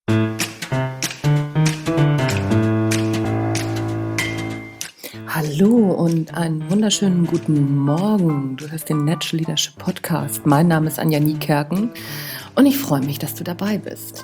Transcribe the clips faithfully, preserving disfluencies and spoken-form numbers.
Hallo und einen wunderschönen guten Morgen. Du hörst den Natural Leadership Podcast. Mein Name ist Anja Niekerken und ich freue mich, dass du dabei bist.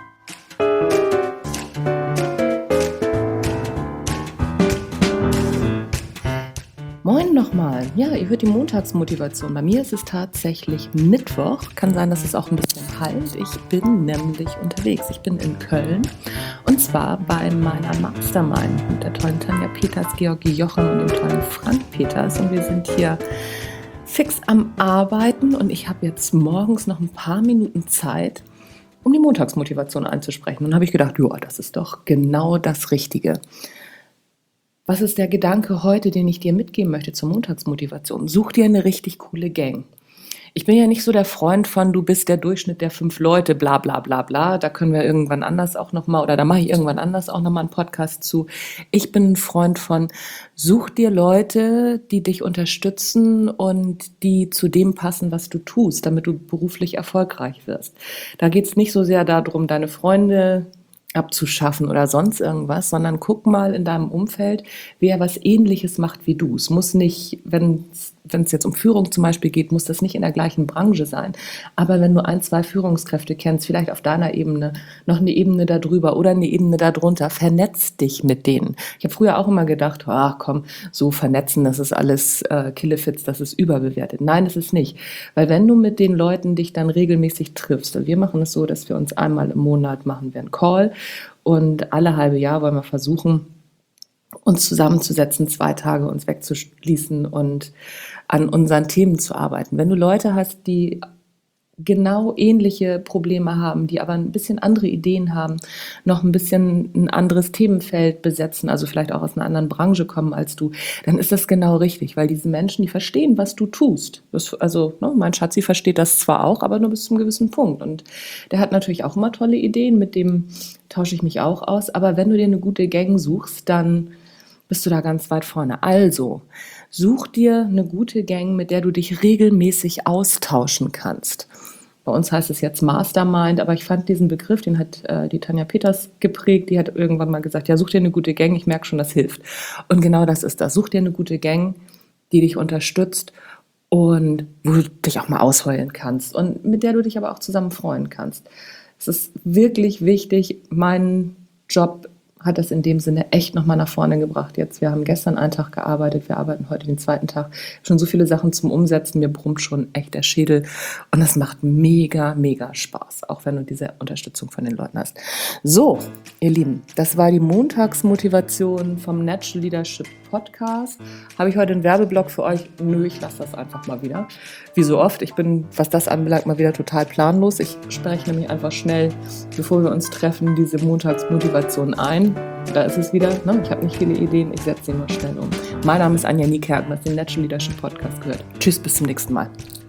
Moin nochmal. Ja, ihr hört die Montagsmotivation. Bei mir ist es tatsächlich Mittwoch. Kann sein, dass es auch ein bisschen kalt. Ich bin nämlich unterwegs. Ich bin in Köln und zwar bei meiner Mastermind mit der tollen Tanja Peters, Georgi Jochen und dem tollen Frank Peters. Und wir sind hier fix am Arbeiten und ich habe jetzt morgens noch ein paar Minuten Zeit, um die Montagsmotivation einzusprechen. Und dann habe ich gedacht, ja, das ist doch genau das Richtige. Was ist der Gedanke heute, den ich dir mitgeben möchte zur Montagsmotivation? Such dir eine richtig coole Gang. Ich bin ja nicht so der Freund von, du bist der Durchschnitt der fünf Leute, bla bla bla bla. Da können wir irgendwann anders auch nochmal, oder da mache ich irgendwann anders auch nochmal einen Podcast zu. Ich bin ein Freund von, such dir Leute, die dich unterstützen und die zu dem passen, was du tust, damit du beruflich erfolgreich wirst. Da geht es nicht so sehr darum, deine Freunde abzuschaffen oder sonst irgendwas, sondern guck mal in deinem Umfeld, wer was Ähnliches macht wie du. Es muss nicht, wenn wenn es jetzt um Führung zum Beispiel geht, muss das nicht in der gleichen Branche sein. Aber wenn du ein, zwei Führungskräfte kennst, vielleicht auf deiner Ebene, noch eine Ebene darüber oder eine Ebene darunter, vernetz dich mit denen. Ich habe früher auch immer gedacht, ach komm, so vernetzen, das ist alles äh, Killefits, das ist überbewertet. Nein, das ist nicht. Weil wenn du mit den Leuten dich dann regelmäßig triffst, und wir machen es so, dass wir uns einmal im Monat machen wir einen Call und alle halbe Jahr wollen wir versuchen, uns zusammenzusetzen, zwei Tage uns wegzuschließen und an unseren Themen zu arbeiten. Wenn du Leute hast, die genau ähnliche Probleme haben, die aber ein bisschen andere Ideen haben, noch ein bisschen ein anderes Themenfeld besetzen, also vielleicht auch aus einer anderen Branche kommen als du, dann ist das genau richtig, weil diese Menschen, die verstehen, was du tust. Das, also ne, mein Schatzi versteht das zwar auch, aber nur bis zu einem gewissen Punkt. Und der hat natürlich auch immer tolle Ideen, mit dem tausche ich mich auch aus. Aber wenn du dir eine gute Gang suchst, dann bist du da ganz weit vorne. Also, such dir eine gute Gang, mit der du dich regelmäßig austauschen kannst. Bei uns heißt es jetzt Mastermind, aber ich fand diesen Begriff, den hat äh, die Tanja Peters geprägt, die hat irgendwann mal gesagt, ja, such dir eine gute Gang, ich merke schon, das hilft. Und genau das ist das. Such dir eine gute Gang, die dich unterstützt und wo du dich auch mal ausheulen kannst und mit der du dich aber auch zusammen freuen kannst. Es ist wirklich wichtig, mein Job hat das in dem Sinne echt nochmal nach vorne gebracht. Jetzt, wir haben gestern einen Tag gearbeitet, wir arbeiten heute den zweiten Tag. Schon so viele Sachen zum Umsetzen, mir brummt schon echt der Schädel und das macht mega, mega Spaß, auch wenn du diese Unterstützung von den Leuten hast. So, ihr Lieben, das war die Montagsmotivation vom Natural Leadership Podcast. Habe ich heute einen Werbeblock für euch? Nö, ich lasse das einfach mal wieder. Wie so oft, ich bin, was das anbelangt, mal wieder total planlos. Ich spreche nämlich einfach schnell, bevor wir uns treffen, diese Montagsmotivation ein. Da ist es wieder, ne? Ich habe nicht viele Ideen, ich setze sie mal schnell um. Mein Name ist Anja Niekerken, das ist den Natural Leadership Podcast gehört. Tschüss, bis zum nächsten Mal.